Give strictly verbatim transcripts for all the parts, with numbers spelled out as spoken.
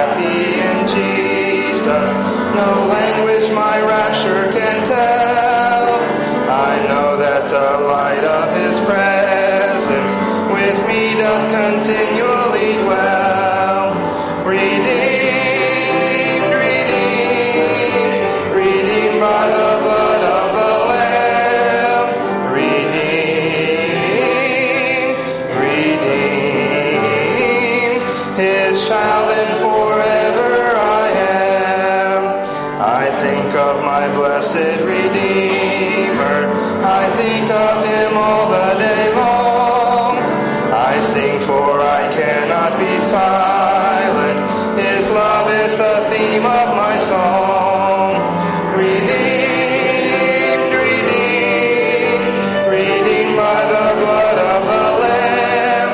happy in Jesus. No language my rapture can tell. I know that the light of his presence with me doth continually dwell. Redeemed, redeemed, redeemed by the blood of the Lamb. Redeemed, redeemed, his child and forever I am. I think of my blessed Redeemer. I think of him all the day long. I sing for I cannot be silent. His love is the theme of my song. Redeemed, redeemed, redeemed by the blood of the Lamb.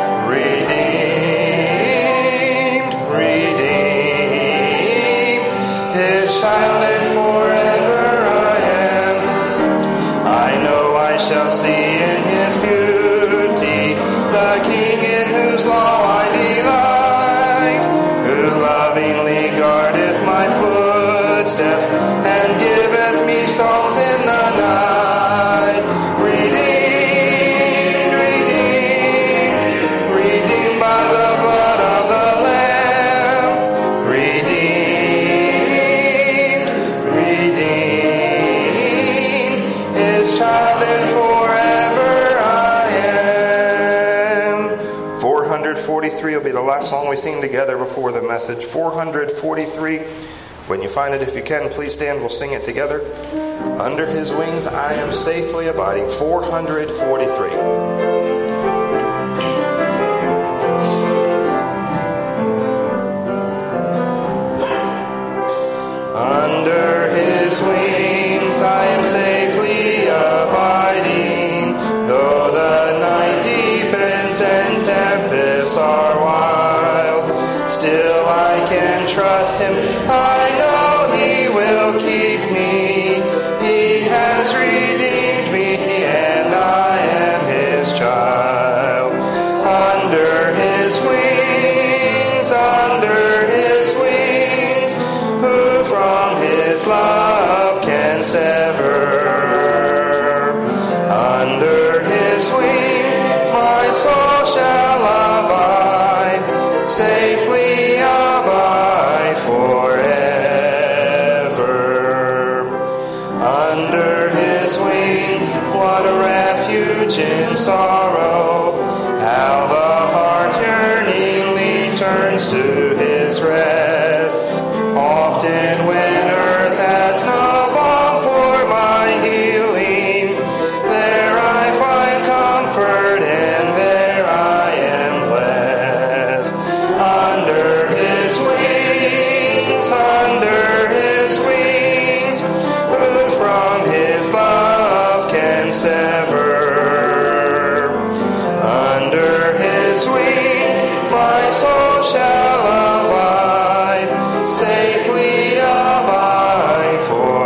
Redeemed, redeemed, his child and forever I am. I know I shall see in his beauty the King in whose law I delight, who lovingly guardeth my footsteps and giveth me songs in the night. Redeemed, redeemed, redeemed by the blood of the Lamb. Redeemed, redeemed, his child and forever I am. four forty-three will be the last song we sing together before the message. four forty-three. When you find it, if you can, please stand. We'll sing it together. Under his wings I am safely abiding. four forty-three. Under his wings I am safely abiding, though the night deepens and tempests are wild. Still I can trust him, I know he will keep me. He has redeemed me and I am his child. Under his wings, under his wings, who from his love can sever? Under his wings my soul shall abide, safely abide forever. Under his wings, what a refuge in sorrow, how the heart yearningly turns to his rest. Often when earth has no balm for my healing, there I find comfort and there I am blessed. Under his wings, under his wings, who from his love can sever? Under his wings my soul shall abide, safely abide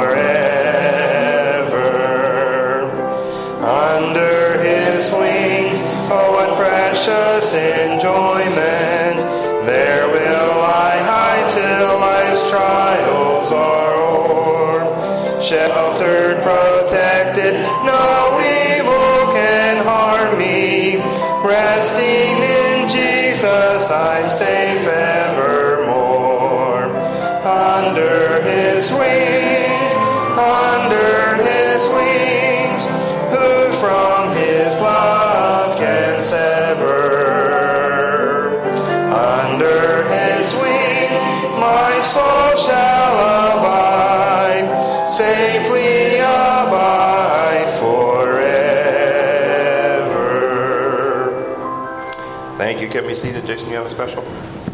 forever. Under his wings, oh what precious enjoyment, there will I hide till life's trials are o'er. Sheltered, protected, no evil can harm me. Resting in Jesus, I'm safe evermore. Under his wings, under his wings, who from his love can sever? Under his wings, my soul shall abide, safely abide forever. Thank you. Can we be seated? Jason, you have a special?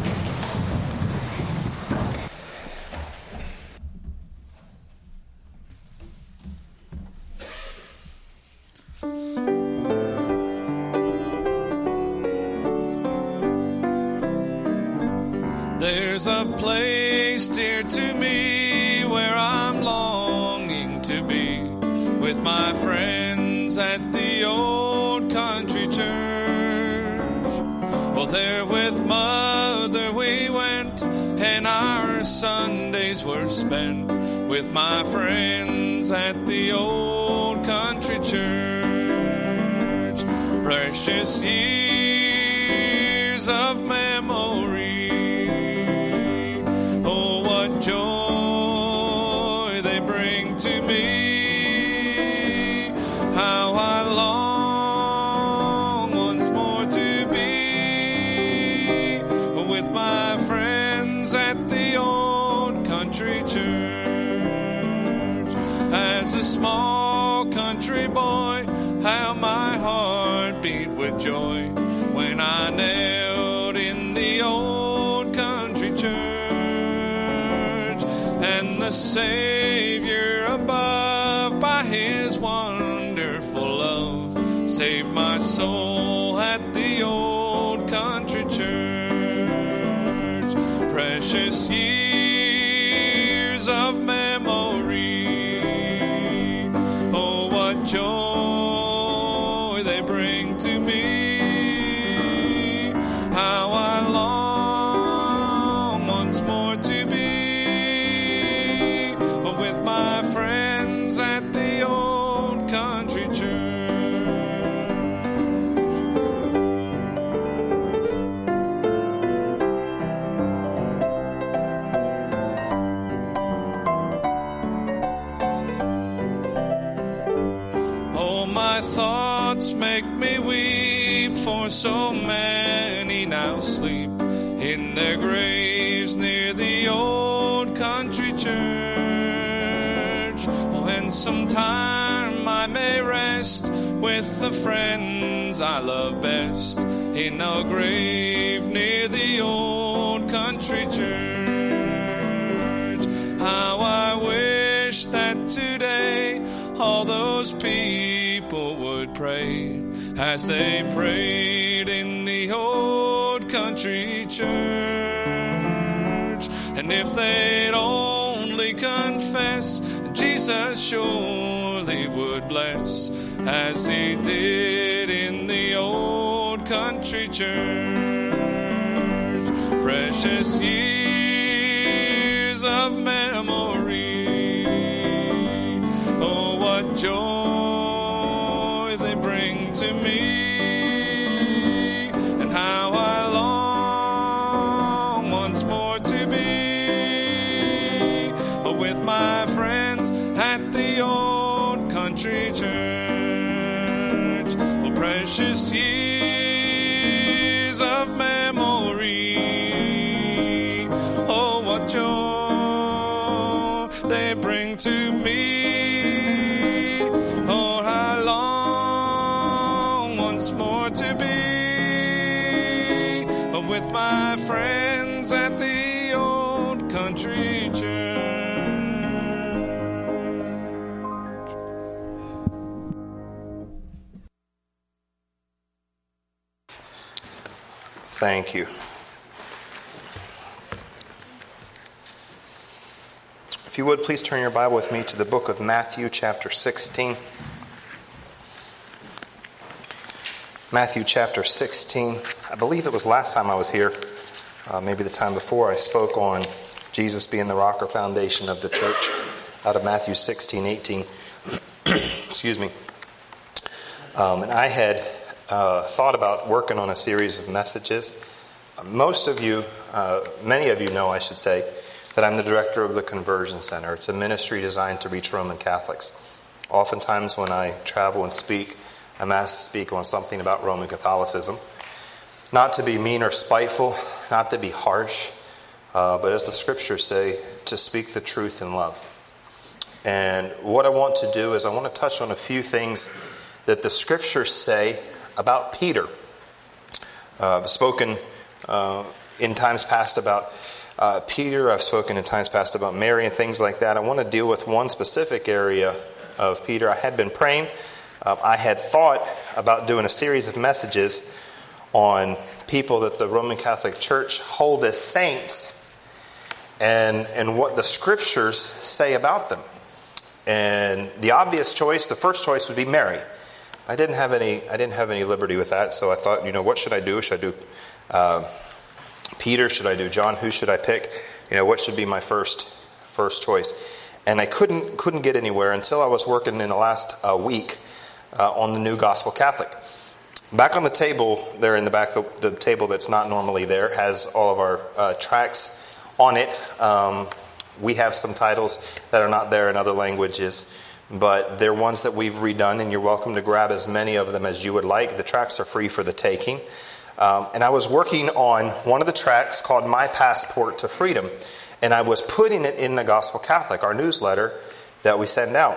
There's a place dear to me where I'm longing to be with my friends at the old country church. Well, there with Mother we went when our Sundays were spent with my friends at the old country church. Precious years of memory, oh, what joy they bring to me. How I long once more to be with my friends at the old country church. As a small country boy, how my heart beat with joy when I knelt in the old country church, and the Savior above, by his wonderful love, saved my soul at the old country church. Precious years of memory, oh, what joy they bring to me. How I long once more to be with my friends at the old country church. Oh, my thoughts make me weep, for so many now sleep in their graves near the old country church. Oh, and sometime I may rest with the friends I love best in a grave near the old country church. How I wish that today all those people would pray as they prayed in the old country church. And if they'd only confess, Jesus surely would bless, as he did in the old country church. Precious years of memory, oh, what joy they bring to me, and how I long once more to be with my friends at the old country church. Oh, precious years of memory, oh, what joy they bring to me. Oh, I long once more to be with my friends at the old country church. Thank you. If you would, please turn your Bible with me to the book of Matthew, chapter sixteen. Matthew, chapter sixteen. I believe it was last time I was here, uh, maybe the time before, I spoke on Jesus being the rock or foundation of the church out of Matthew sixteen, eighteen. Excuse me. Um, and I had uh, thought about working on a series of messages. Most of you, uh, many of you know, I should say, that I'm the director of the Conversion Center. It's a ministry designed to reach Roman Catholics. Oftentimes when I travel and speak, I'm asked to speak on something about Roman Catholicism. Not to be mean or spiteful, not to be harsh, uh, but as the scriptures say, to speak the truth in love. And what I want to do is I want to touch on a few things that the scriptures say about Peter. Uh, I've spoken uh, in times past about Uh, Peter, I've spoken in times past about Mary and things like that. I want to deal with one specific area of Peter. I had been praying. Uh, I had thought about doing a series of messages on people that the Roman Catholic Church hold as saints and, and what the scriptures say about them. And the obvious choice, the first choice would be Mary. I didn't have any, I didn't have any liberty with that, so I thought, you know, what should I do? Should I do... Uh, Peter, should I do John? Who should I pick? You know, what should be my first first choice? And I couldn't couldn't get anywhere until I was working in the last uh, week uh, on the New Gospel Catholic. Back on the table there in the back, the, the table that's not normally there has all of our uh, tracts on it. Um, we have some titles that are not there in other languages, but they're ones that we've redone, and you're welcome to grab as many of them as you would like. The tracts are free for the taking. Um, and I was working on one of the tracts called My Passport to Freedom, and I was putting it in the Gospel Catholic, our newsletter that we send out.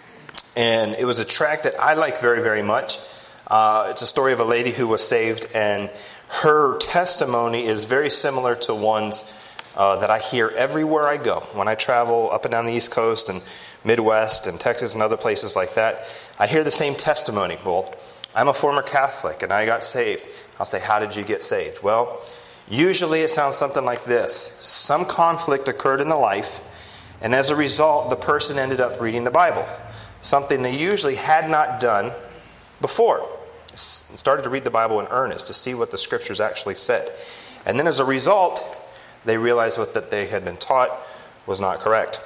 And it was a tract that I like very, very much. Uh, it's a story of a lady who was saved, and her testimony is very similar to ones uh, that I hear everywhere I go. When I travel up and down the East Coast and Midwest and Texas and other places like that, I hear the same testimony. Well, I'm a former Catholic and I got saved. I'll say, how did you get saved? Well, usually it sounds something like this. Some conflict occurred in the life, and as a result, the person ended up reading the Bible. Something they usually had not done before. Started to read the Bible in earnest to see what the Scriptures actually said. And then as a result, they realized what that they had been taught was not correct.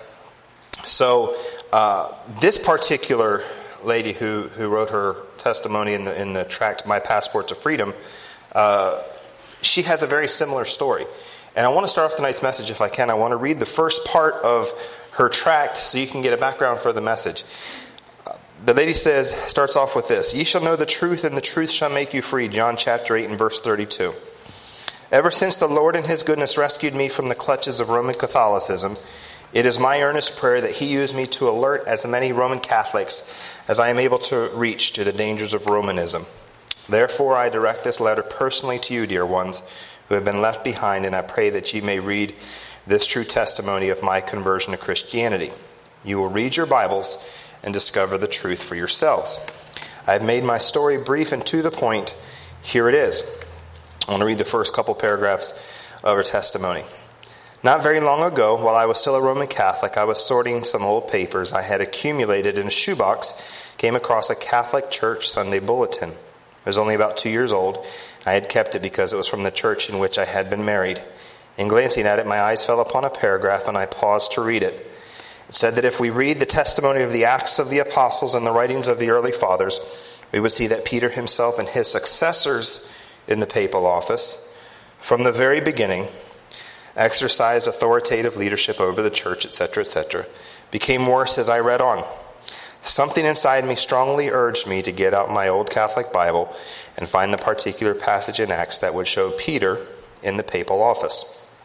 So uh, this particular lady who, who wrote her testimony in the in the tract My Passport to Freedom, uh, she has a very similar story. And I want to start off tonight's message, if I can. I want to read the first part of her tract so you can get a background for the message. Uh, the lady says, starts off with this: "Ye shall know the truth, and the truth shall make you free." John chapter eight and verse thirty-two. "Ever since the Lord in His goodness rescued me from the clutches of Roman Catholicism, it is my earnest prayer that He use me to alert as many Roman Catholics as I am able to reach to the dangers of Romanism. Therefore, I direct this letter personally to you, dear ones, who have been left behind, and I pray that you may read this true testimony of my conversion to Christianity. You will read your Bibles and discover the truth for yourselves. I have made my story brief and to the point. Here it is." I want to read the first couple paragraphs of her testimony. "Not very long ago, while I was still a Roman Catholic, I was sorting some old papers I had accumulated in a shoebox, came across a Catholic Church Sunday bulletin. It was only about two years old. I had kept it because it was from the church in which I had been married. In glancing at it, my eyes fell upon a paragraph, and I paused to read it. It said that if we read the testimony of the Acts of the Apostles and the writings of the early fathers, we would see that Peter himself and his successors in the papal office, from the very beginning, exercised authoritative leadership over the church, et cetera, et cetera, became worse as I read on. Something inside me strongly urged me to get out my old Catholic Bible and find the particular passage in Acts that would show Peter in the papal office.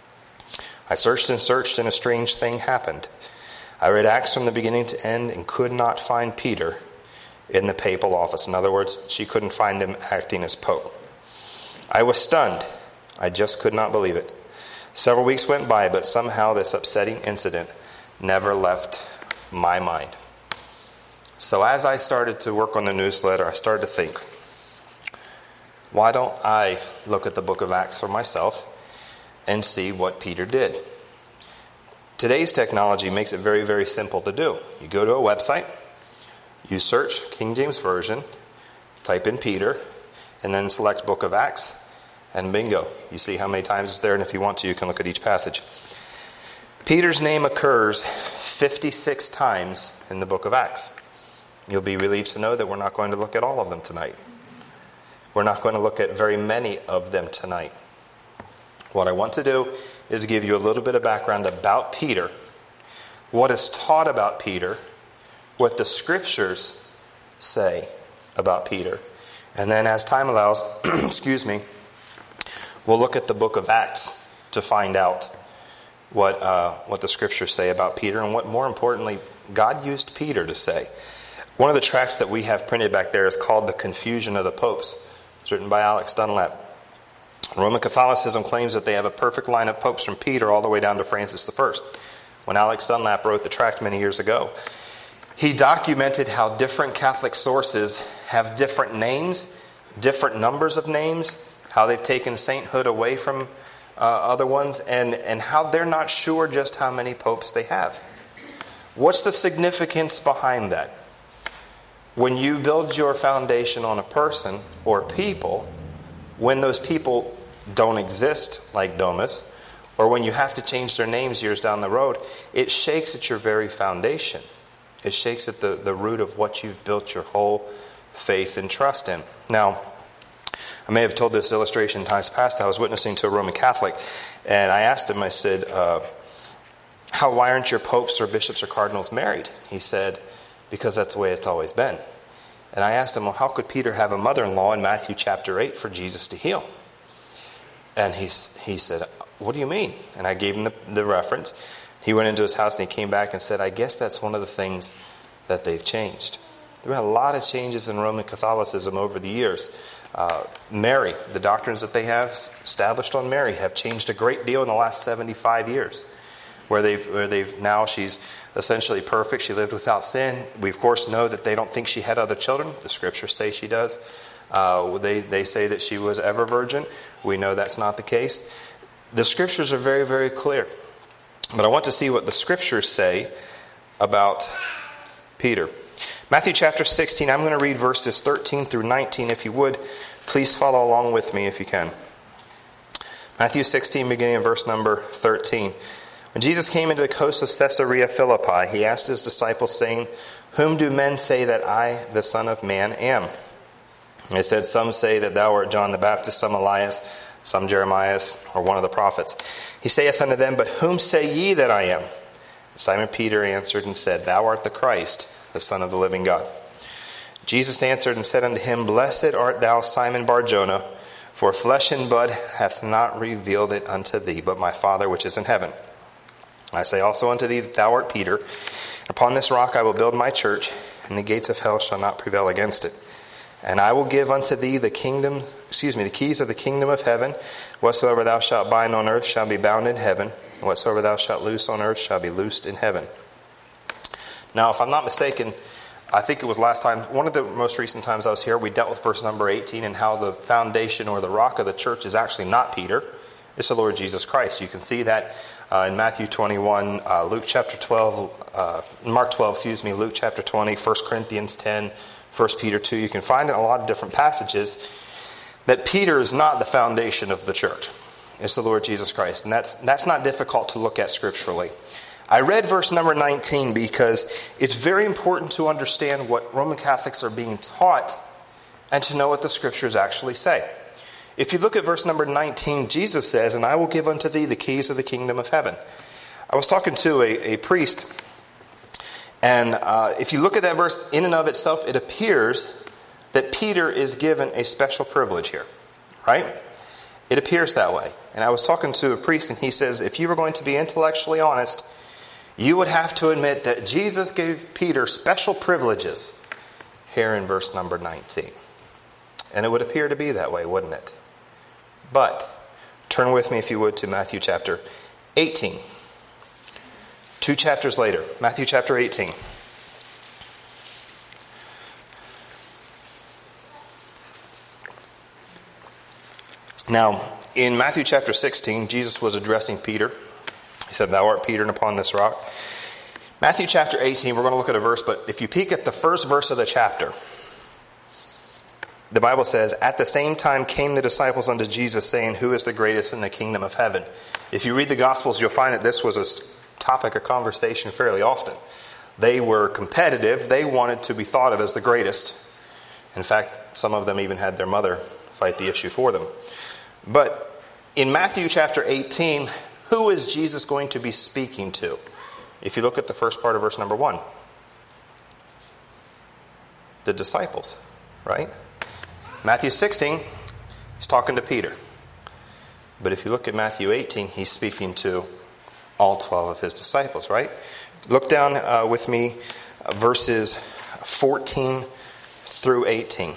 I searched and searched, and a strange thing happened. I read Acts from the beginning to end and could not find Peter in the papal office. In other words, she couldn't find him acting as Pope. I was stunned. I just could not believe it. Several weeks went by, but somehow this upsetting incident never left my mind." So as I started to work on the newsletter, I started to think, why don't I look at the book of Acts for myself and see what Peter did? Today's technology makes it very, very simple to do. You go to a website, you search King James Version, type in Peter, and then select Book of Acts, and bingo. You see how many times it's there, and if you want to, you can look at each passage. Peter's name occurs fifty-six times in the book of Acts. You'll be relieved to know that we're not going to look at all of them tonight. We're not going to look at very many of them tonight. What I want to do is give you a little bit of background about Peter, what is taught about Peter, what the Scriptures say about Peter, and then as time allows, excuse me, we'll look at the book of Acts to find out what uh, what the Scriptures say about Peter, and what, more importantly, God used Peter to say. One of the tracts that we have printed back there is called The Confusion of the Popes. It's written by Alex Dunlap. Roman Catholicism claims that they have a perfect line of popes from Peter all the way down to Francis the First. When Alex Dunlap wrote the tract many years ago, he documented how different Catholic sources have different names, different numbers of names, how they've taken sainthood away from uh, other ones, and, and how they're not sure just how many popes they have. What's the significance behind that? When you build your foundation on a person or people, when those people don't exist like Domus, or when you have to change their names years down the road, it shakes at your very foundation. It shakes at the, the root of what you've built your whole faith and trust in. Now, I may have told this illustration in times past. I was witnessing to a Roman Catholic, and I asked him, I said, uh, how, why aren't your popes or bishops or cardinals married? He said, because that's the way it's always been. And I asked him, well, how could Peter have a mother-in-law in Matthew chapter eight for Jesus to heal? And he, he said, what do you mean? And I gave him the, the reference. He went into his house and he came back and said, I guess that's one of the things that they've changed. There have been a lot of changes in Roman Catholicism over the years. Uh, Mary, the doctrines that they have established on Mary have changed a great deal in the last seventy-five years. Where they've, where they've now she's essentially perfect. She lived without sin. We, of course, know that they don't think she had other children. The scriptures say she does. Uh, they, they say that she was ever virgin. We know that's not the case. The scriptures are very, very clear. But I want to see what the scriptures say about Peter. Matthew chapter sixteen, I'm going to read verses thirteen through nineteen. If you would, please follow along with me if you can. Matthew sixteen, beginning in verse number thirteen. When Jesus came into the coast of Caesarea Philippi, he asked his disciples, saying, whom do men say that I, the Son of Man, am? And they said, some say that thou art John the Baptist, some Elias, some Jeremiah, or one of the prophets. He saith unto them, but whom say ye that I am? Simon Peter answered and said, thou art the Christ, the Son of the living God. Jesus answered and said unto him, blessed art thou, Simon Bar-Jonah, for flesh and blood hath not revealed it unto thee, but my Father which is in heaven. I say also unto thee that thou art Peter. Upon this rock I will build my church, and the gates of hell shall not prevail against it. And I will give unto thee the kingdom, excuse me, the keys of the kingdom of heaven. Whatsoever thou shalt bind on earth shall be bound in heaven, and whatsoever thou shalt loose on earth shall be loosed in heaven. Now, if I'm not mistaken, I think it was last time, one of the most recent times I was here, we dealt with verse number eighteen and how the foundation or the rock of the church is actually not Peter. It's the Lord Jesus Christ. You can see that uh, in Matthew twenty-one, uh, Luke chapter twelve, uh, Mark twelve, excuse me, Luke chapter twenty, First Corinthians ten, First Peter two. You can find in a lot of different passages that Peter is not the foundation of the church. It's the Lord Jesus Christ. And that's that's not difficult to look at scripturally. I read verse number nineteen because it's very important to understand what Roman Catholics are being taught and to know what the scriptures actually say. If you look at verse number nineteen, Jesus says, and I will give unto thee the keys of the kingdom of heaven. I was talking to a, a priest, and uh, if you look at that verse in and of itself, it appears that Peter is given a special privilege here, right? It appears that way. And I was talking to a priest, and he says, if you were going to be intellectually honest, you would have to admit that Jesus gave Peter special privileges here in verse number nineteen. And it would appear to be that way, wouldn't it? But turn with me, if you would, to Matthew chapter eighteen. Two chapters later, Matthew chapter eighteen. Now, in Matthew chapter sixteen, Jesus was addressing Peter. He said, thou art Peter, and upon this rock. Matthew chapter eighteen, we're going to look at a verse, but if you peek at the first verse of the chapter, the Bible says, at the same time came the disciples unto Jesus, saying, who is the greatest in the kingdom of heaven? If you read the Gospels, you'll find that this was a topic of conversation fairly often. They were competitive. They wanted to be thought of as the greatest. In fact, some of them even had their mother fight the issue for them. But in Matthew chapter eighteen, who is Jesus going to be speaking to? If you look at the first part of verse number one. The disciples, right? Matthew sixteen, he's talking to Peter. But if you look at Matthew eighteen, he's speaking to all twelve of his disciples, right? Look down uh, with me, uh, verses fourteen through eighteen.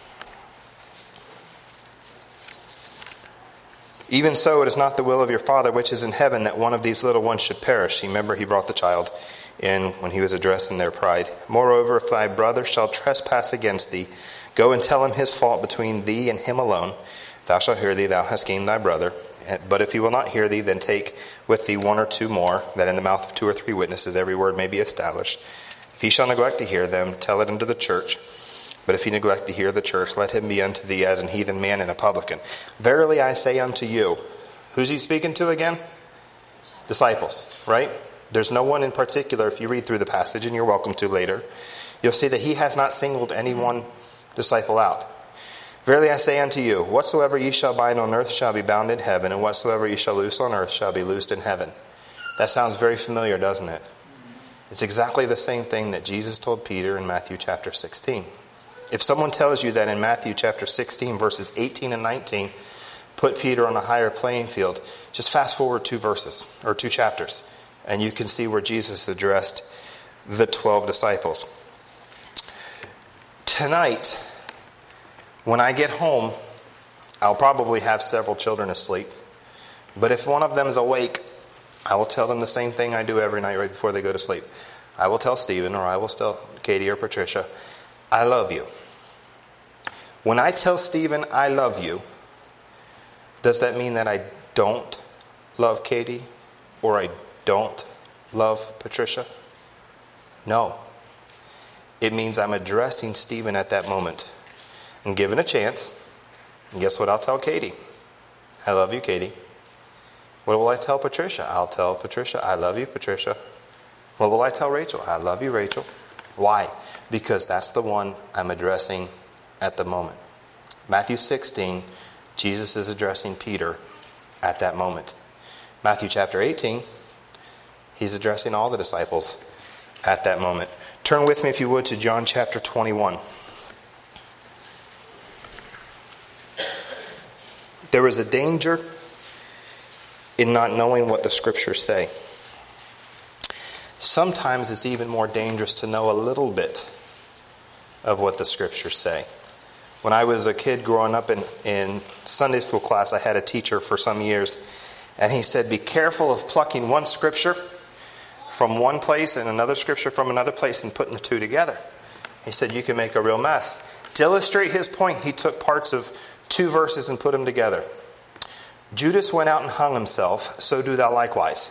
Even so, it is not the will of your Father which is in heaven that one of these little ones should perish. Remember, he brought the child in when he was addressing their pride. Moreover, if thy brother shall trespass against thee, go and tell him his fault between thee and him alone. If thou shalt hear thee, thou hast gained thy brother. But if he will not hear thee, then take with thee one or two more, that in the mouth of two or three witnesses every word may be established. If he shall neglect to hear them, tell it unto the church. But if he neglect to hear the church, let him be unto thee as an heathen man and a publican. Verily I say unto you," who's he speaking to again? Disciples, right? There's no one in particular. If you read through the passage, and you're welcome to later, you'll see that he has not singled any one disciple out. "Verily I say unto you, whatsoever ye shall bind on earth shall be bound in heaven, and whatsoever ye shall loose on earth shall be loosed in heaven." That sounds very familiar, doesn't it? It's exactly the same thing that Jesus told Peter in Matthew chapter sixteen. If someone tells you that in Matthew chapter sixteen, verses eighteen and nineteen, put Peter on a higher playing field, just fast forward two verses, or two chapters, and you can see where Jesus addressed the twelve disciples. Tonight, when I get home, I'll probably have several children asleep. But if one of them is awake, I will tell them the same thing I do every night right before they go to sleep. I will tell Stephen, or I will tell Katie or Patricia, "I love you." When I tell Stephen, "I love you," does that mean that I don't love Katie or I don't love Patricia? No. It means I'm addressing Stephen at that moment and given a chance. And guess what I'll tell Katie? "I love you, Katie." What will I tell Patricia? I'll tell Patricia, "I love you, Patricia." What will I tell Rachel? "I love you, Rachel." Why? Because that's the one I'm addressing at the moment. Matthew sixteen, Jesus is addressing Peter at that moment. Matthew chapter eighteen, he's addressing all the disciples at that moment. Turn with me, if you would, to John chapter twenty-one. There is a danger in not knowing what the scriptures say. Sometimes it's even more dangerous to know a little bit of what the scriptures say. When I was a kid growing up in, in Sunday school class, I had a teacher for some years, and he said, "Be careful of plucking one scripture from one place and another scripture from another place and putting the two together." He said, "You can make a real mess." To illustrate his point, he took parts of two verses and put them together. "Judas went out and hung himself, so do thou likewise."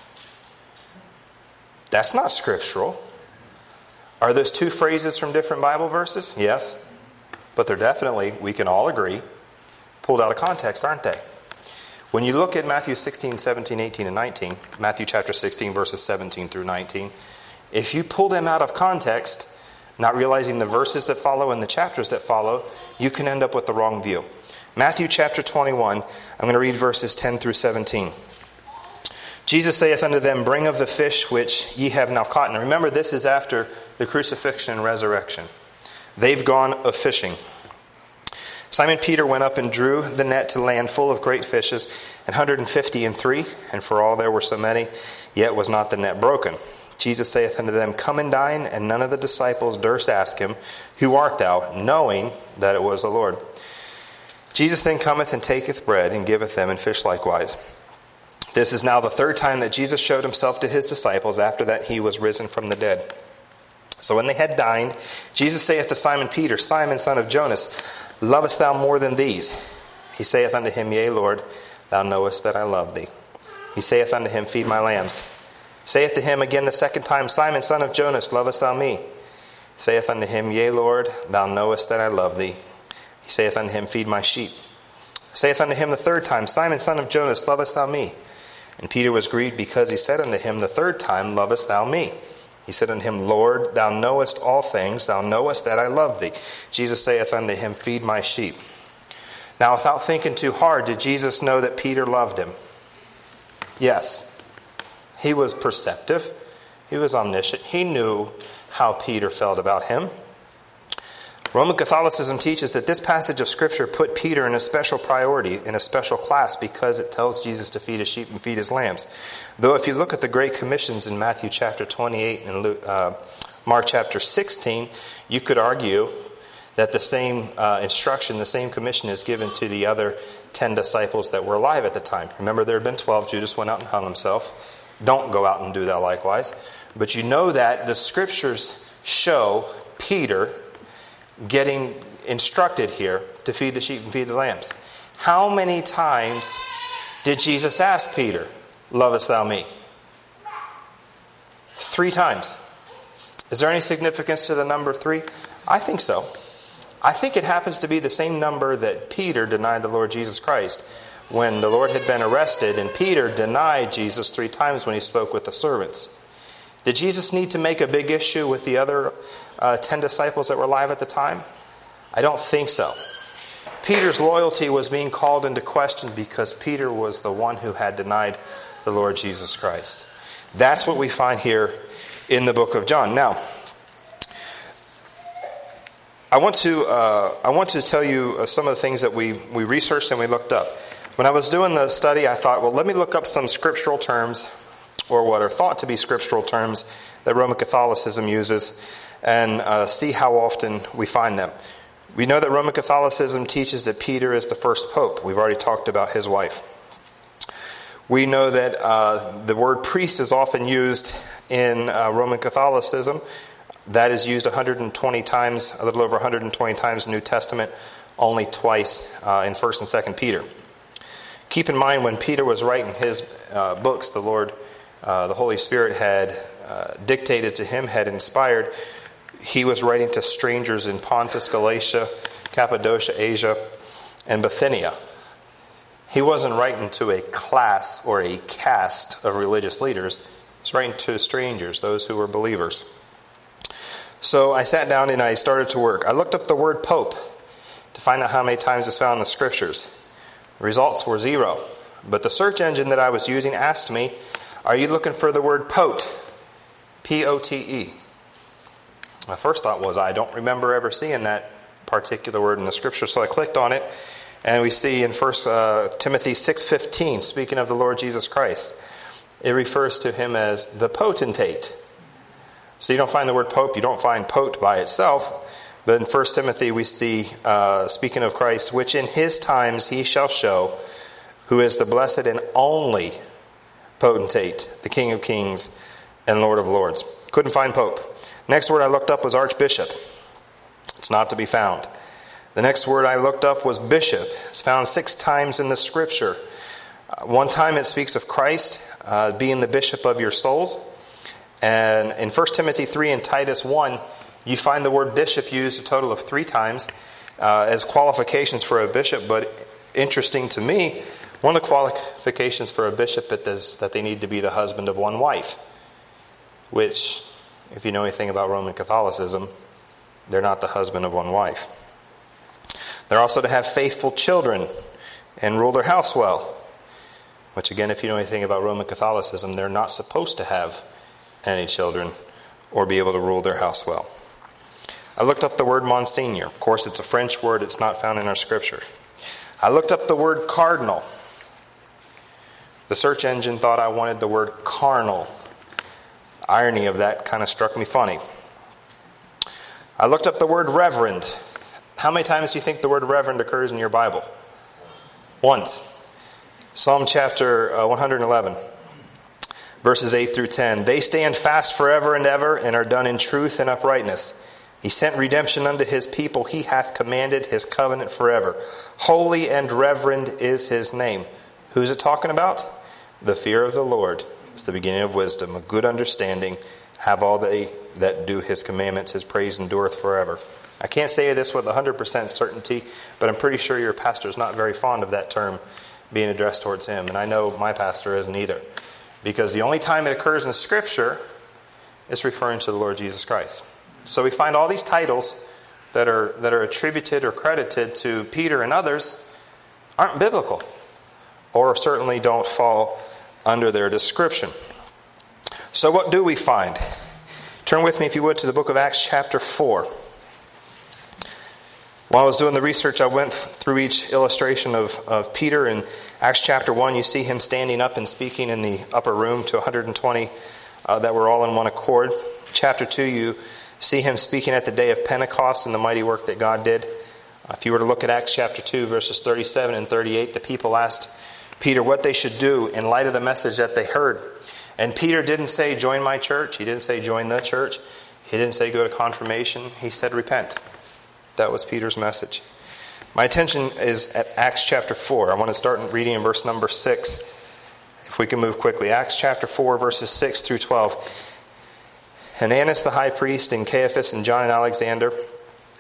That's not scriptural. Are those two phrases from different Bible verses? Yes. But they're definitely, we can all agree, pulled out of context, aren't they? When you look at Matthew sixteen, seventeen, eighteen, and nineteen, Matthew chapter sixteen, verses seventeen through nineteen, if you pull them out of context, not realizing the verses that follow and the chapters that follow, you can end up with the wrong view. Matthew chapter twenty-one, I'm going to read verses ten through seventeen. "Jesus saith unto them, Bring of the fish which ye have now caught." And remember, this is after the crucifixion and resurrection. They've gone a-fishing. "Simon Peter went up and drew the net to land full of great fishes, an hundred and fifty and three, and for all there were so many, yet was not the net broken. Jesus saith unto them, Come and dine, and none of the disciples durst ask him, Who art thou? Knowing that it was the Lord. Jesus then cometh and taketh bread, and giveth them, and fish likewise. This is now the third time that Jesus showed himself to his disciples after that he was risen from the dead. So when they had dined, Jesus saith to Simon Peter, Simon, son of Jonas, lovest thou more than these? He saith unto him, Yea, Lord, thou knowest that I love thee. He saith unto him, Feed my lambs. Saith to him again the second time, Simon, son of Jonas, lovest thou me? Saith unto him, Yea, Lord, thou knowest that I love thee. He saith unto him, Feed my sheep. Saith unto him the third time, Simon, son of Jonas, lovest thou me? And Peter was grieved because he said unto him the third time, Lovest thou me? He said unto him, Lord, thou knowest all things, thou knowest that I love thee. Jesus saith unto him, Feed my sheep. Now, without thinking too hard, did Jesus know that Peter loved him? Yes. He was perceptive. He was omniscient. He knew how Peter felt about him. Roman Catholicism teaches that this passage of Scripture put Peter in a special priority, in a special class, because it tells Jesus to feed his sheep and feed his lambs. Though if you look at the Great Commissions in Matthew chapter twenty-eight and Luke, uh, Mark chapter sixteen, you could argue that the same uh, instruction, the same commission is given to the other ten disciples that were alive at the time. Remember, there had been twelve. Judas went out and hung himself. Don't go out and do that likewise. But you know that the Scriptures show Peter getting instructed here to feed the sheep and feed the lambs. How many times did Jesus ask Peter, Lovest thou me? Three times. Is there any significance to the number three? I think so. I think it happens to be the same number that Peter denied the Lord Jesus Christ when the Lord had been arrested, and Peter denied Jesus three times when he spoke with the servants. Did Jesus need to make a big issue with the other uh, ten disciples that were alive at the time? I don't think so. Peter's loyalty was being called into question because Peter was the one who had denied the Lord Jesus Christ. That's what we find here in the book of John. Now, I want to uh, I want to tell you uh, some of the things that we, we researched and we looked up. When I was doing the study, I thought, well, let me look up some scriptural terms, or what are thought to be scriptural terms that Roman Catholicism uses, and uh, see how often we find them. We know that Roman Catholicism teaches that Peter is the first pope. We've already talked about his wife. We know that uh, the word priest is often used in uh, Roman Catholicism. That is used one hundred twenty times, a little over one hundred twenty times in the New Testament, only twice uh, in First and Second Peter. Keep in mind, when Peter was writing his uh, books, the Lord, uh, the Holy Spirit had uh, dictated to him, had inspired. He was writing to strangers in Pontus, Galatia, Cappadocia, Asia, and Bithynia. He wasn't writing to a class or a caste of religious leaders. He was writing to strangers, those who were believers. So I sat down and I started to work. I looked up the word pope to find out how many times it's found in the scriptures. The results were zero. But the search engine that I was using asked me, are you looking for the word pote? P O T E. My first thought was, I don't remember ever seeing that particular word in the scripture. So I clicked on it, and we see in First uh, Timothy six fifteen, speaking of the Lord Jesus Christ, it refers to him as the potentate. So you don't find the word pope, you don't find pote by itself. But in First Timothy we see, uh, speaking of Christ, which in his times he shall show, who is the blessed and only potentate, the King of kings and Lord of lords. Couldn't find pope. Next word I looked up was archbishop. It's not to be found. The next word I looked up was bishop. It's found six times in the scripture. Uh, one time it speaks of Christ uh, being the bishop of your souls. And in First Timothy three and Titus one, you find the word bishop used a total of three times uh, as qualifications for a bishop. But interesting to me, one of the qualifications for a bishop is that they need to be the husband of one wife. Which, if you know anything about Roman Catholicism, they're not the husband of one wife. They're also to have faithful children and rule their house well. Which again, if you know anything about Roman Catholicism, they're not supposed to have any children or be able to rule their house well. I looked up the word Monsignor. Of course, it's a French word. It's not found in our scripture. I looked up the word cardinal. The search engine thought I wanted the word carnal. The irony of that kind of struck me funny. I looked up the word reverend. How many times do you think the word reverend occurs in your Bible? Once. Psalm chapter uh, one hundred eleven. Verses eight through ten. They stand fast forever and ever, and are done in truth and uprightness. He sent redemption unto his people. He hath commanded his covenant forever. Holy and reverend is his name. Who's it talking about? The fear of the Lord is the beginning of wisdom. A good understanding. Have all they that do his commandments. His praise endureth forever. I can't say this with one hundred percent certainty, but I'm pretty sure your pastor is not very fond of that term being addressed towards him. And I know my pastor isn't either. Because the only time it occurs in Scripture is referring to the Lord Jesus Christ. So we find all these titles that are that are attributed or credited to Peter and others aren't biblical, or certainly don't fall under their description. So what do we find? Turn with me, if you would, to the book of Acts chapter four. While I was doing the research, I went through each illustration of, of Peter. In Acts chapter one, you see him standing up and speaking in the upper room to one hundred twenty uh, that were all in one accord. Chapter two, you see him speaking at the day of Pentecost and the mighty work that God did. Uh, if you were to look at Acts chapter two, verses thirty-seven and thirty-eight, the people asked Peter what they should do in light of the message that they heard. And Peter didn't say, join my church. He didn't say, join the church. He didn't say, go to confirmation. He said, repent. That was Peter's message. My attention is at Acts chapter four. I want to start reading in verse number six. If we can move quickly. Acts chapter four, verses six through twelve. And Annas the high priest, and Caiaphas, and John and Alexander,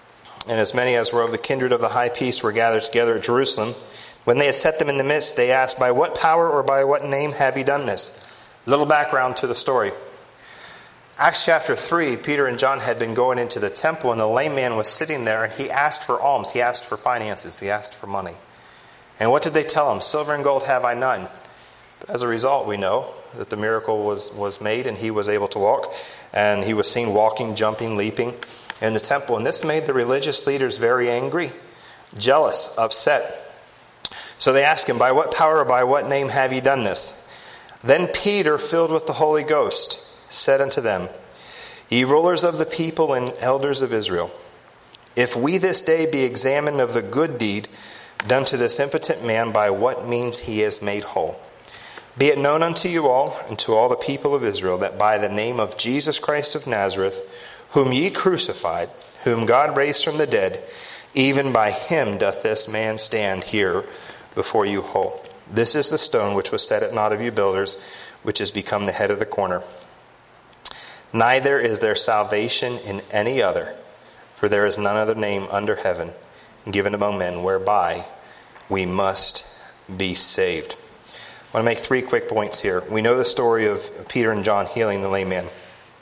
and as many as were of the kindred of the high priest were gathered together at Jerusalem. When they had set them in the midst, they asked, "By what power or by what name have you done this?" Little background to the story. Acts chapter three, Peter and John had been going into the temple, and the lame man was sitting there, and he asked for alms. He asked for finances. He asked for money. And what did they tell him? "Silver and gold have I none." But as a result, we know that the miracle was, was made, and he was able to walk. And he was seen walking, jumping, leaping in the temple. And this made the religious leaders very angry, jealous, upset. So they asked him, "By what power or by what name have you done this?" Then Peter, filled with the Holy Ghost, said unto them, "Ye rulers of the people and elders of Israel, if we this day be examined of the good deed done to this impotent man, by what means he is made whole, be it known unto you all and to all the people of Israel, that by the name of Jesus Christ of Nazareth, whom ye crucified, whom God raised from the dead, even by him doth this man stand here before you whole. This is the stone which was set at naught of you builders, which has become the head of the corner. Neither is there salvation in any other, for there is none other name under heaven given among men whereby we must be saved." I want to make three quick points here. We know the story of Peter and John healing the lame man.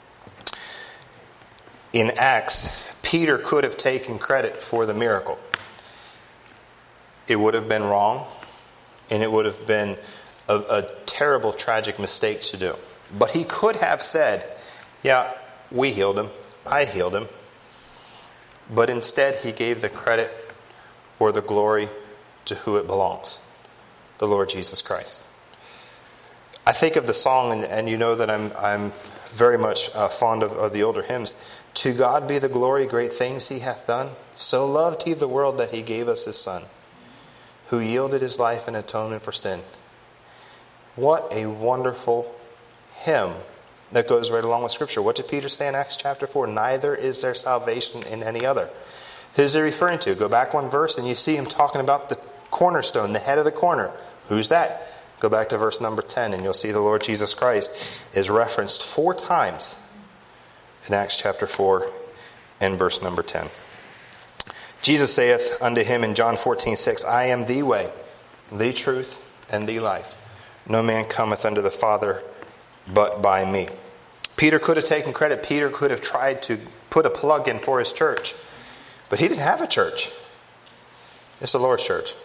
In Acts, Peter could have taken credit for the miracle. It would have been wrong, and it would have been a, a terrible, tragic mistake to do. But he could have said, "Yeah, we healed him. I healed him." But instead, he gave the credit or the glory to who it belongs, the Lord Jesus Christ. I think of the song, and, and you know that I'm I'm very much uh, fond of, of the older hymns. "To God be the glory, great things he hath done. So loved he the world that he gave us his Son, who yielded his life in atonement for sin." What a wonderful hymn that goes right along with Scripture. What did Peter say in Acts chapter four? Neither is there salvation in any other. Who's he referring to? Go back one verse and you see him talking about the cornerstone, the head of the corner. Who's that? Go back to verse number ten and you'll see the Lord Jesus Christ is referenced four times in Acts chapter four and verse number ten. Jesus saith unto him in John fourteen six, "I am the way, the truth, and the life. No man cometh unto the Father but by me." Peter could have taken credit. Peter could have tried to put a plug in for his church. But he didn't have a church. It's the Lord's church.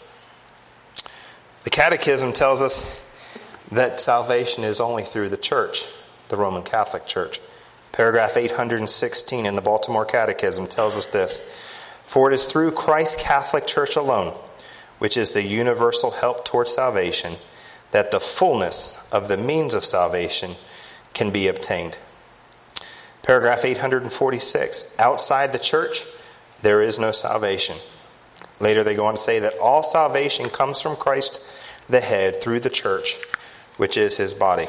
The Catechism tells us that salvation is only through the church, the Roman Catholic Church. Paragraph eight hundred sixteen in the Baltimore Catechism tells us this: "For it is through Christ's Catholic Church alone, which is the universal help towards salvation, that the fullness of the means of salvation can be obtained." Paragraph eight hundred forty-six, "Outside the church, there is no salvation." Later they go on to say that all salvation comes from Christ the head through the church, which is his body.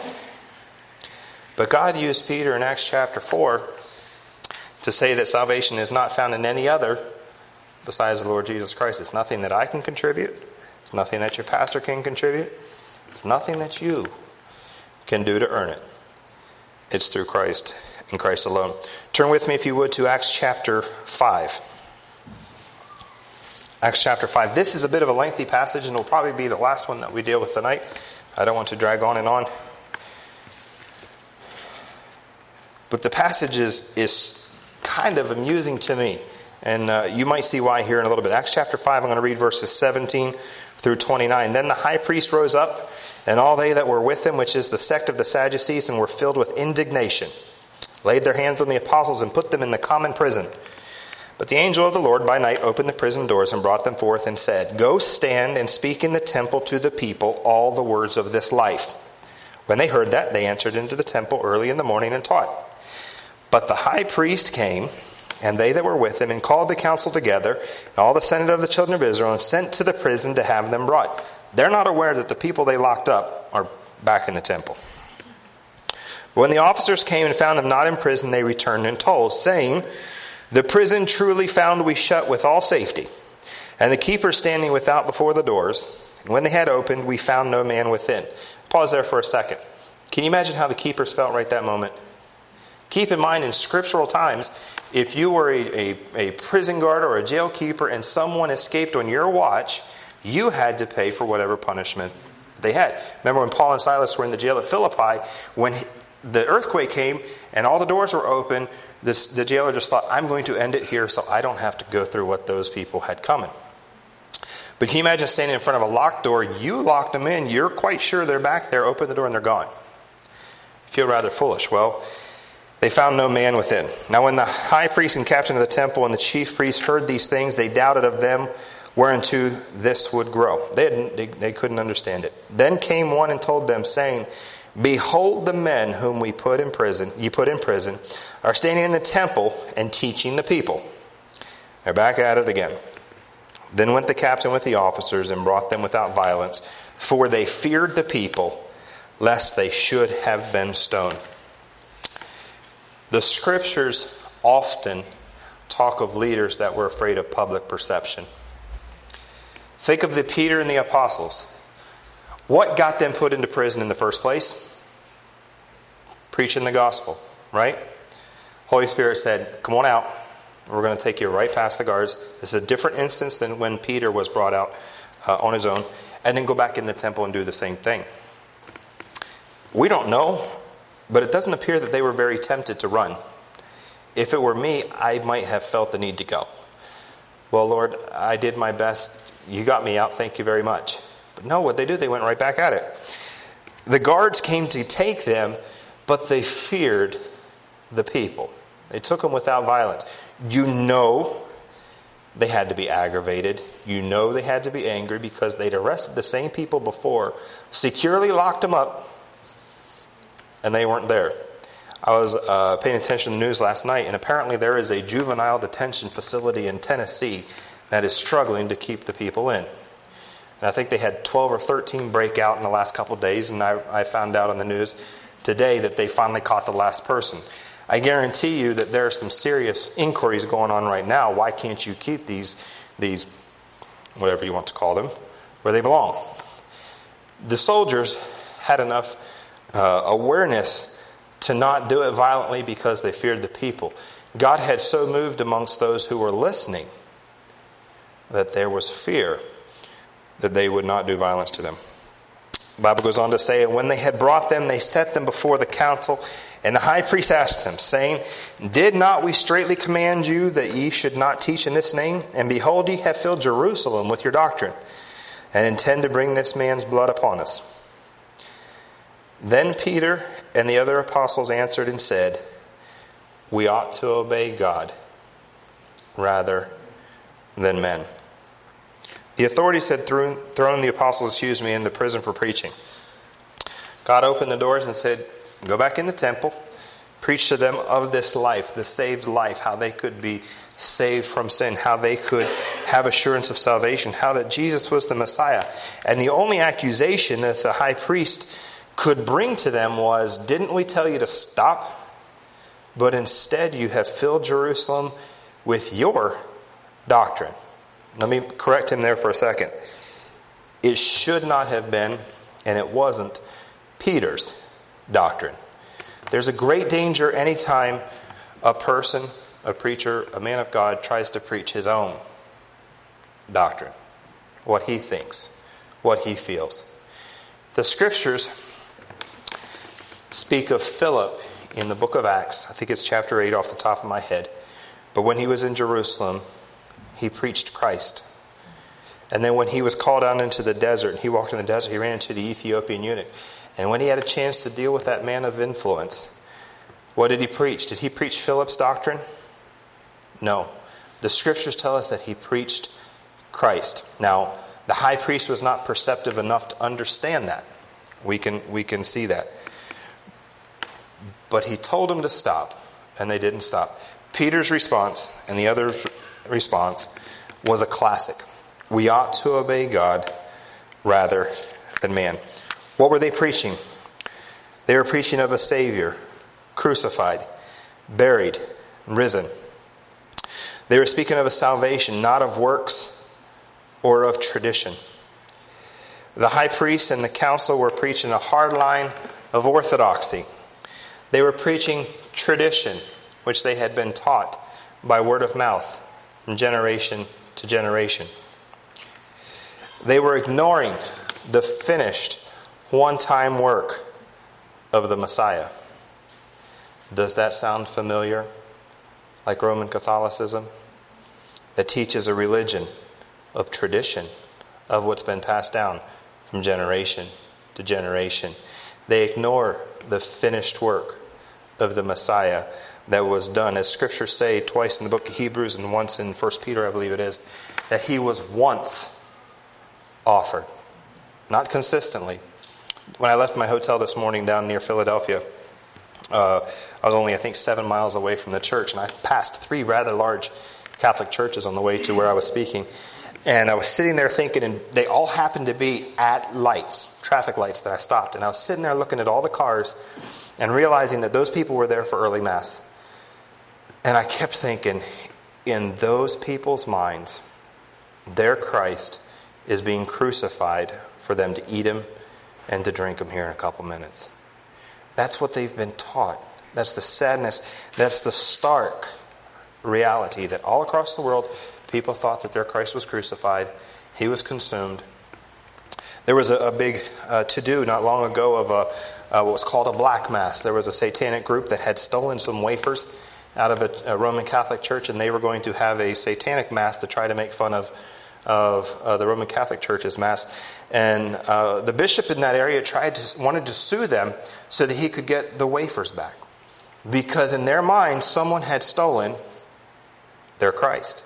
But God used Peter in Acts chapter four to say that salvation is not found in any other besides the Lord Jesus Christ. It's nothing that I can contribute. It's nothing that your pastor can contribute. It's nothing that you can do to earn it. It's through Christ and Christ alone. Turn with me, if you would, to Acts chapter five. Acts chapter five. This is a bit of a lengthy passage, and it will probably be the last one that we deal with tonight. I don't want to drag on and on. But the passage is, is kind of amusing to me. And uh, you might see why here in a little bit. Acts chapter five, I'm going to read verses seventeen through twenty-nine. "Then the high priest rose up, and all they that were with him, which is the sect of the Sadducees, and were filled with indignation, laid their hands on the apostles and put them in the common prison. But the angel of the Lord by night opened the prison doors and brought them forth and said, Go stand and speak in the temple to the people all the words of this life. When they heard that, they entered into the temple early in the morning and taught. But the high priest came, and they that were with him, and called the council together, and all the senate of the children of Israel, and sent to the prison to have them brought." They're not aware that the people they locked up are back in the temple. "When the officers came and found them not in prison, they returned and told, saying, The prison truly found we shut with all safety, and the keepers standing without before the doors. And when they had opened, we found no man within." Pause there for a second. Can you imagine how the keepers felt right that moment? Keep in mind, in scriptural times, if you were a, a, a prison guard or a jail keeper and someone escaped on your watch, you had to pay for whatever punishment they had. Remember when Paul and Silas were in the jail at Philippi, when the earthquake came and all the doors were open, this, the jailer just thought, I'm going to end it here so I don't have to go through what those people had coming. But can you imagine standing in front of a locked door? You locked them in. You're quite sure they're back there. Open the door and they're gone. You feel rather foolish. Well, they found no man within. Now when the high priest and captain of the temple and the chief priests heard these things, they doubted of them whereunto this would grow. They, hadn't, they, they couldn't understand it. Then came one and told them, saying, Behold, the men whom we put in prison, you put in prison, are standing in the temple and teaching the people. They're back at it again. Then went the captain with the officers and brought them without violence, for they feared the people, lest they should have been stoned. The scriptures often talk of leaders that were afraid of public perception. Think of the Peter and the apostles. What got them put into prison in the first place? Preaching the gospel, right? Holy Spirit said, come on out. We're going to take you right past the guards. This is a different instance than when Peter was brought out uh, on his own. And then go back in the temple and do the same thing. We don't know, but it doesn't appear that they were very tempted to run. If it were me, I might have felt the need to go. Well, Lord, I did my best. You got me out. Thank you very much. But no, what they do, they went right back at it. The guards came to take them, but they feared the people. They took them without violence. You know they had to be aggravated. You know they had to be angry because they'd arrested the same people before, securely locked them up, and they weren't there. I was uh, paying attention to the news last night, and apparently there is a juvenile detention facility in Tennessee that is struggling to keep the people in. And I think they had twelve or thirteen break out in the last couple of days, and I, I found out on the news today that they finally caught the last person. I guarantee you that there are some serious inquiries going on right now. Why can't you keep these, these, whatever you want to call them, where they belong? The soldiers had enough uh, awareness to not do it violently because they feared the people. God had so moved amongst those who were listening that there was fear that they would not do violence to them. The Bible goes on to say, and when they had brought them, they set them before the council. And the high priest asked them, saying, Did not we straitly command you that ye should not teach in this name? And behold, ye have filled Jerusalem with your doctrine, and intend to bring this man's blood upon us. Then Peter and the other apostles answered and said, We ought to obey God rather than men. The authorities had thrown, thrown the apostles, excuse me, in the prison for preaching. God opened the doors and said, Go back in the temple, preach to them of this life, the saved life, how they could be saved from sin, how they could have assurance of salvation, how that Jesus was the Messiah. And the only accusation that the high priest could bring to them was, didn't we tell you to stop? But instead you have filled Jerusalem with your doctrine. Let me correct him there for a second. It should not have been, and it wasn't, Peter's doctrine. There's a great danger anytime a person, a preacher, a man of God tries to preach his own doctrine, what he thinks, what he feels. The scriptures speak of Philip in the book of Acts. I think it's chapter eight off the top of my head. But when he was in Jerusalem, he preached Christ. And then when he was called out into the desert, he walked in the desert, he ran into the Ethiopian eunuch. And when he had a chance to deal with that man of influence, what did he preach? Did he preach Philip's doctrine? No. The scriptures tell us that he preached Christ. Now, the high priest was not perceptive enough to understand that. We can, we can see that. But he told them to stop, and they didn't stop. Peter's response and the other's response was a classic. We ought to obey God rather than man. What were they preaching? They were preaching of a Savior, crucified, buried, risen. They were speaking of a salvation, not of works or of tradition. The high priest and the council were preaching a hard line of orthodoxy. They were preaching tradition, which they had been taught by word of mouth from generation to generation. They were ignoring the finished, one-time work of the Messiah. Does that sound familiar? Like Roman Catholicism? That teaches a religion of tradition, of what's been passed down from generation to generation. They ignore the finished work of the Messiah that was done. As scriptures say twice in the book of Hebrews and once in First Peter, I believe it is, that he was once offered. Not consistently. When I left my hotel this morning down near Philadelphia, uh, I was only, I think, seven miles away from the church, and I passed three rather large Catholic churches on the way to where I was speaking. And I was sitting there thinking, and they all happened to be at lights, traffic lights that I stopped. And I was sitting there looking at all the cars and realizing that those people were there for early Mass. And I kept thinking, in those people's minds, their Christ is being crucified for them to eat him and to drink him here in a couple minutes. That's what they've been taught. That's the sadness. That's the stark reality that all across the world, people thought that their Christ was crucified. He was consumed. There was a, a big uh, to-do not long ago of a, uh, what was called a black mass. There was a satanic group that had stolen some wafers out of a, a Roman Catholic church, and they were going to have a satanic mass to try to make fun of of uh, the Roman Catholic Church's mass. And uh, the bishop in that area tried to wanted to sue them so that he could get the wafers back, because in their mind someone had stolen their Christ.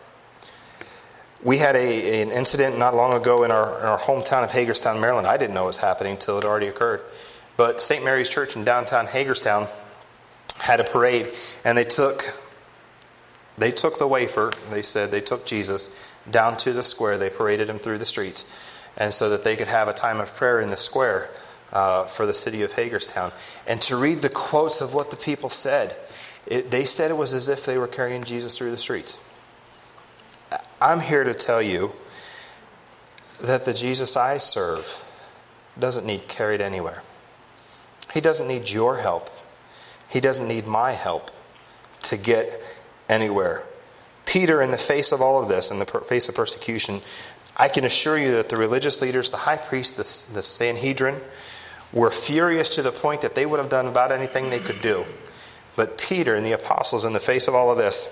We had a, an incident not long ago in our, in our hometown of Hagerstown, Maryland. I didn't know it was happening until it already occurred. But Saint Mary's Church in downtown Hagerstown had a parade, and they took they took the wafer. They said they took Jesus down to the square. They paraded him through the streets, and so that they could have a time of prayer in the square uh, for the city of Hagerstown. And to read the quotes of what the people said, it, they said it was as if they were carrying Jesus through the streets. I'm here to tell you that the Jesus I serve doesn't need carried anywhere. He doesn't need your help. He doesn't need my help to get anywhere. Peter, in the face of all of this, in the face of persecution, I can assure you that the religious leaders, the high priest, the, the Sanhedrin, were furious to the point that they would have done about anything they could do. But Peter and the apostles, in the face of all of this,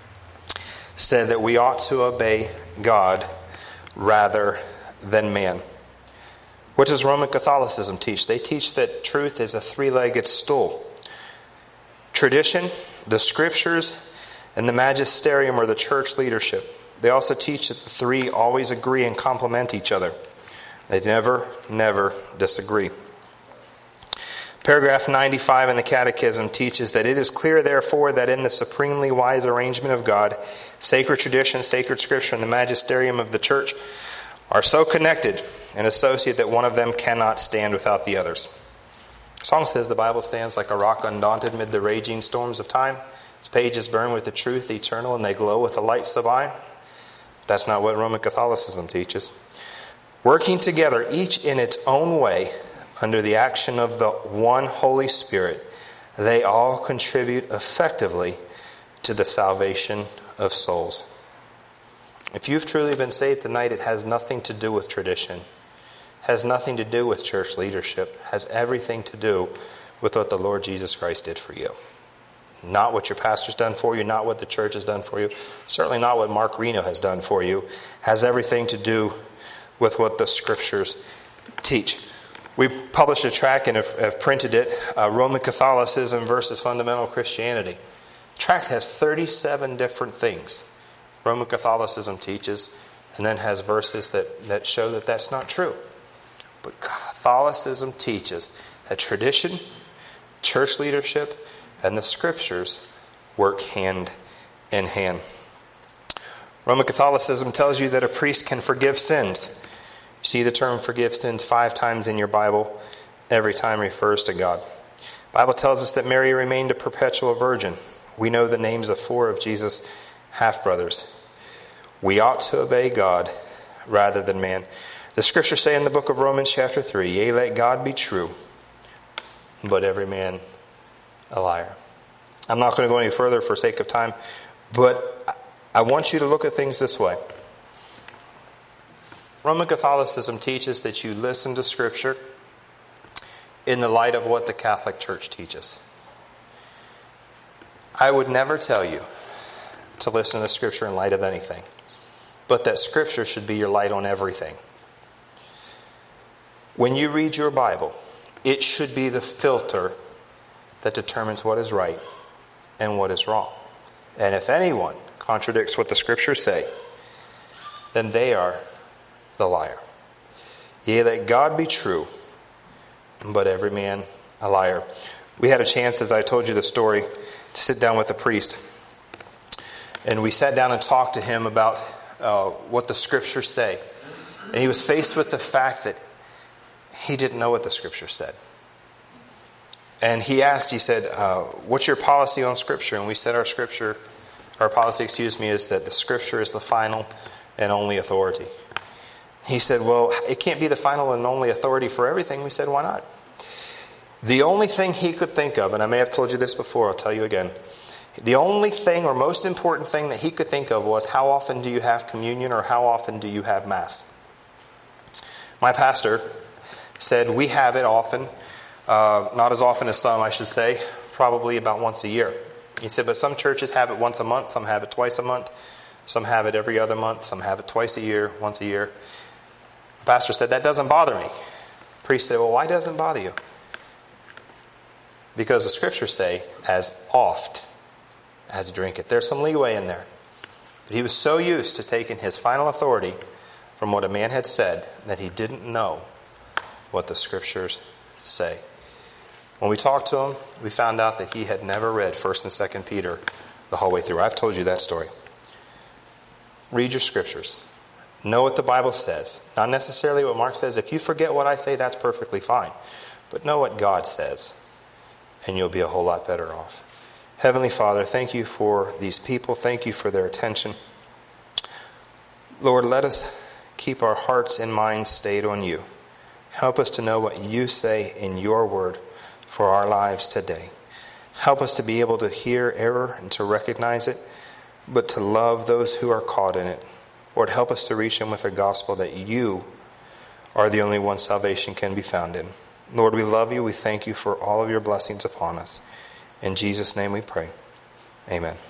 said that we ought to obey God rather than man. What does Roman Catholicism teach? They teach that truth is a three-legged stool. Tradition, the scriptures, and the magisterium, or the church leadership. They also teach that the three always agree and complement each other. They never, never disagree. Paragraph ninety-five in the Catechism teaches that it is clear, therefore, that in the supremely wise arrangement of God, sacred tradition, sacred scripture, and the magisterium of the church are so connected and associated that one of them cannot stand without the others. The song says the Bible stands like a rock undaunted mid the raging storms of time. Its pages burn with the truth eternal, and they glow with the light sublime. That's not what Roman Catholicism teaches. Working together, each in its own way, under the action of the one Holy Spirit, they all contribute effectively to the salvation of souls. If you've truly been saved tonight, it has nothing to do with tradition, has nothing to do with church leadership, has everything to do with what the Lord Jesus Christ did for you. Not what your pastor's done for you, not what the church has done for you, certainly not what Mark Reno has done for you, has everything to do with what the scriptures teach. We published a tract and have, have printed it, uh, Roman Catholicism versus Fundamental Christianity. The tract has thirty-seven different things Roman Catholicism teaches, and then has verses that, that show that that's not true. But Catholicism teaches that tradition, church leadership, and the scriptures work hand in hand. Roman Catholicism tells you that a priest can forgive sins. You see the term forgive sins five times in your Bible. Every time refers to God. The Bible tells us that Mary remained a perpetual virgin. We know the names of four of Jesus' half-brothers. We ought to obey God rather than man. The scriptures say in the book of Romans chapter three, yea, let God be true, but every man a liar. I'm not going to go any further for sake of time, but I want you to look at things this way. Roman Catholicism teaches that you listen to Scripture in the light of what the Catholic Church teaches. I would never tell you to listen to Scripture in light of anything, but that Scripture should be your light on everything. When you read your Bible, it should be the filter that determines what is right and what is wrong. And if anyone contradicts what the Scriptures say, then they are the liar. Yea, let God be true, but every man a liar. We had a chance, as I told you the story, to sit down with a priest. And we sat down and talked to him about uh, what the Scriptures say. And he was faced with the fact that he didn't know what the Scriptures said. And he asked, he said, uh, what's your policy on Scripture? And we said our Scripture, our policy, excuse me, is that the Scripture is the final and only authority. He said, well, it can't be the final and only authority for everything. We said, why not? The only thing he could think of, and I may have told you this before, I'll tell you again. The only thing or most important thing that he could think of was, how often do you have communion or how often do you have Mass? My pastor said we have it often, uh, not as often as some, I should say, probably about once a year. He said, but some churches have it once a month, some have it twice a month, some have it every other month, some have it twice a year, once a year. The pastor said, that doesn't bother me. The priest said, well, why doesn't it bother you? Because the Scriptures say, as oft as drink it. There's some leeway in there. But he was so used to taking his final authority from what a man had said that he didn't know what the Scriptures say. When we talked to him, we found out that he had never read First and Second Peter the whole way through. I've told you that story. Read your Scriptures. Know what the Bible says. Not necessarily what Mark says. If you forget what I say, that's perfectly fine. But know what God says, and you'll be a whole lot better off. Heavenly Father, thank you for these people. Thank you for their attention. Lord, let us keep our hearts and minds stayed on you. Help us to know what you say in your word for our lives today. Help us to be able to hear error and to recognize it, but to love those who are caught in it. Lord, help us to reach them with a gospel that you are the only one salvation can be found in. Lord, we love you. We thank you for all of your blessings upon us. In Jesus' name we pray. Amen.